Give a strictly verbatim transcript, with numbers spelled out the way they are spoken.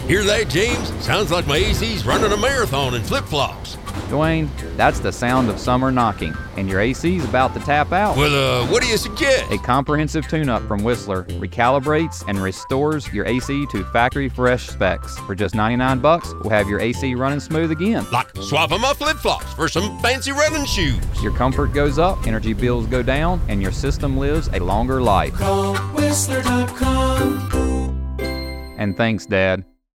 Hear that, James? Sounds like my A C's running a marathon in flip-flops. Dwayne, that's the sound of summer knocking, and your A C's about to tap out. Well, uh, what do you suggest? A comprehensive tune-up from Whistler recalibrates and restores your A C to factory-fresh specs. For just ninety-nine bucks, we'll have your A C running smooth again. Like swapping my flip-flops for some fancy running shoes. Your comfort goes up, energy bills go down, and your system lives a longer life. Call Whistler dot com. And thanks, Dad.